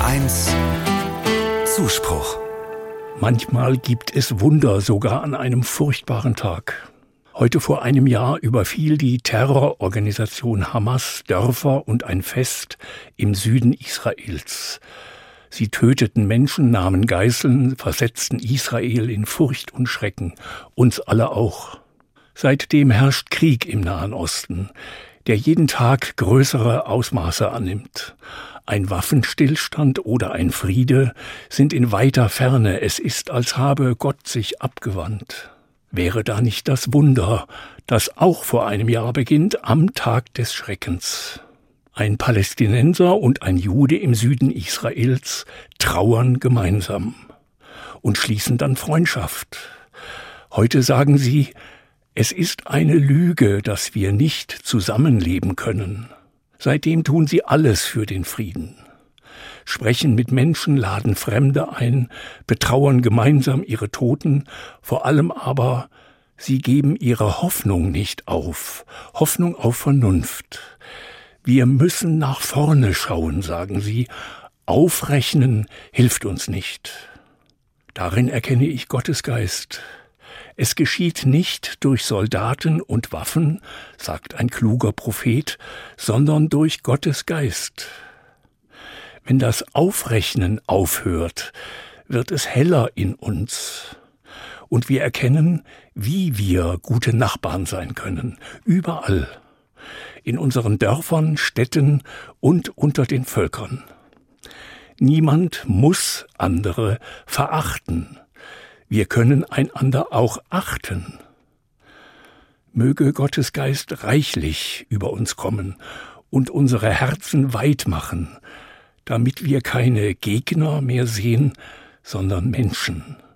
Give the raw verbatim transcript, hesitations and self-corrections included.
eins Zuspruch. Manchmal gibt es Wunder sogar an einem furchtbaren Tag. Heute vor einem Jahr überfiel die Terrororganisation Hamas Dörfer und ein Fest im Süden Israels. Sie töteten Menschen, nahmen Geiseln, versetzten Israel in Furcht und Schrecken, uns alle auch. Seitdem herrscht Krieg im Nahen Osten, der jeden Tag größere Ausmaße annimmt. Ein Waffenstillstand oder ein Friede sind in weiter Ferne. Es ist, als habe Gott sich abgewandt. Wäre da nicht das Wunder, das auch vor einem Jahr beginnt, am Tag des Schreckens? Ein Palästinenser und ein Jude im Süden Israels trauern gemeinsam und schließen dann Freundschaft. Heute sagen sie, es ist eine Lüge, dass wir nicht zusammenleben können. Seitdem tun sie alles für den Frieden. Sprechen mit Menschen, laden Fremde ein, betrauern gemeinsam ihre Toten, vor allem aber, sie geben ihre Hoffnung nicht auf, Hoffnung auf Vernunft. Wir müssen nach vorne schauen, sagen sie, aufrechnen hilft uns nicht. Darin erkenne ich Gottes Geist. Es geschieht nicht durch Soldaten und Waffen, sagt ein kluger Prophet, sondern durch Gottes Geist. Wenn das Aufrechnen aufhört, wird es heller in uns. Und wir erkennen, wie wir gute Nachbarn sein können, überall. In unseren Dörfern, Städten und unter den Völkern. Niemand muss andere verachten. Wir können einander auch achten. Möge Gottes Geist reichlich über uns kommen und unsere Herzen weit machen, damit wir keine Gegner mehr sehen, sondern Menschen.